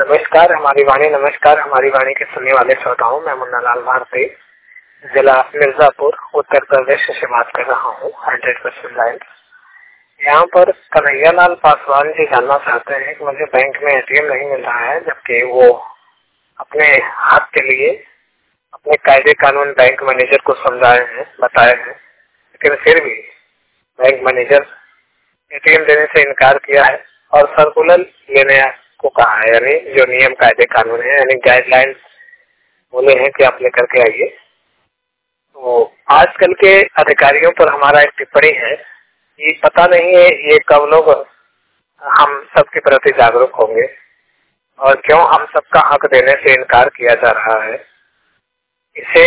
नमस्कार हमारी वाणी के सुनने वाले श्रोताओं। मैं मुन्ना लाल भारती, जिला मिर्जापुर, उत्तर प्रदेश से बात कर रहा हूँ। 100% लाइन। यहाँ पर कन्हैया लाल पासवान जी जानना चाहते हैं कि मुझे बैंक में एटीएम नहीं मिल रहा है, जबकि वो अपने हक के लिए अपने कायदे कानून बैंक मैनेजर को समझाए हैं, बताए हैं, लेकिन फिर भी बैंक मैनेजर एटीएम देने से इनकार किया है और सर्कुलर लेने को कहा है, यानी जो नियम कायदे कानून है, यानी गाइडलाइंस बोले हैं कि आप लेकर के आइए। तो आजकल के अधिकारियों पर हमारा एक टिप्पणी है कि पता नहीं है ये कब लोग हम सबके प्रति जागरूक होंगे और क्यों हम सबका हक देने से इनकार किया जा रहा है। इसे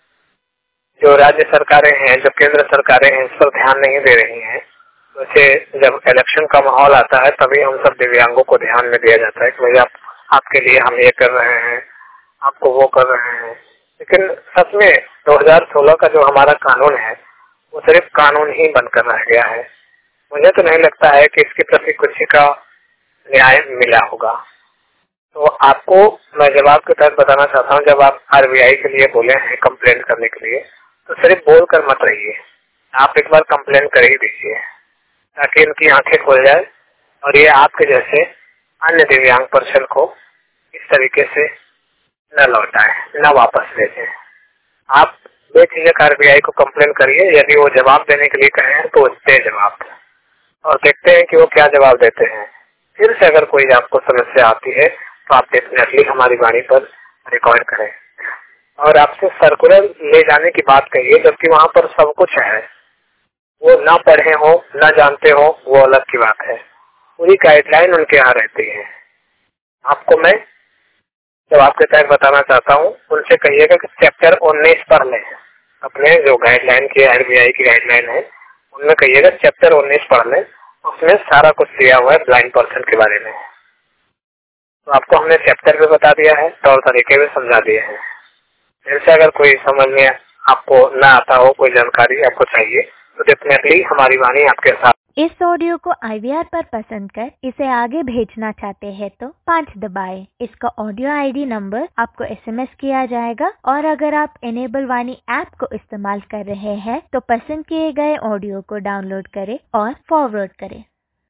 जो राज्य सरकारें हैं, जो केंद्र सरकारें हैं, इस पर ध्यान नहीं दे रही हैं। वैसे जब इलेक्शन का माहौल आता है तभी हम सब दिव्यांगों को ध्यान में दिया जाता है कि भैया आपके लिए हम ये कर रहे हैं, आपको वो कर रहे हैं। लेकिन सच में 2016 का जो हमारा कानून है वो सिर्फ कानून ही बनकर रह गया है। मुझे तो नहीं लगता है कि इसके प्रति कुछ का न्याय मिला होगा। तो आपको मैं जवाब के तहत बताना चाहता हूँ, जब आप आरबीआई के लिए बोले हैं कंप्लेन करने के लिए, तो सिर्फ बोल कर मत रहिए, आप एक बार कंप्लेन कर ही दीजिए ताकि इनकी आंखें खुल जाए और ये आपके जैसे अन्य दिव्यांग पर्सन को इस तरीके से न लौटाए, न वापस ले जाए। आप बेझिझक आरबीआई को कंप्लेन करिए। यदि वो जवाब देने के लिए कहें तो दे जवाब, और देखते हैं कि वो क्या जवाब देते हैं। फिर से अगर कोई आपको समस्या आती है तो आप डेफिनेटली हमारी वाणी पर रिकॉर्ड करें। और आपसे सर्कुलर ले जाने की बात कहिए, जबकि वहाँ पर सब कुछ है। वो ना पढ़े हो, ना जानते हो, वो अलग की बात है। पूरी गाइडलाइन उनके यहाँ रहती है। आपको मैं जब आपके तहत बताना चाहता हूँ, उनसे कहिएगा कि चैप्टर 19 पढ़ लें। अपने जो गाइडलाइन की आरबीआई की गाइडलाइन है उनमें कहिएगा चैप्टर 19 पढ़ लें। उसमें सारा कुछ दिया हुआ है ब्लाइंड पर्सन के बारे में। तो आपको हमने चैप्टर भी बता दिया है, तौर तरीके भी समझा दिए हैं। फिर से अगर कोई समझ में आपको ना आता हो, कोई जानकारी आपको चाहिए, तो डेफिनेटली हमारी वाणी आपके साथ। इस ऑडियो को IVR पर पसंद कर इसे आगे भेजना चाहते हैं तो 5 दबाएं। इसका ऑडियो ID नंबर आपको SMS किया जाएगा, और अगर आप इनेबल वाणी ऐप को इस्तेमाल कर रहे हैं तो पसंद किए गए ऑडियो को डाउनलोड करें और फॉरवर्ड करें।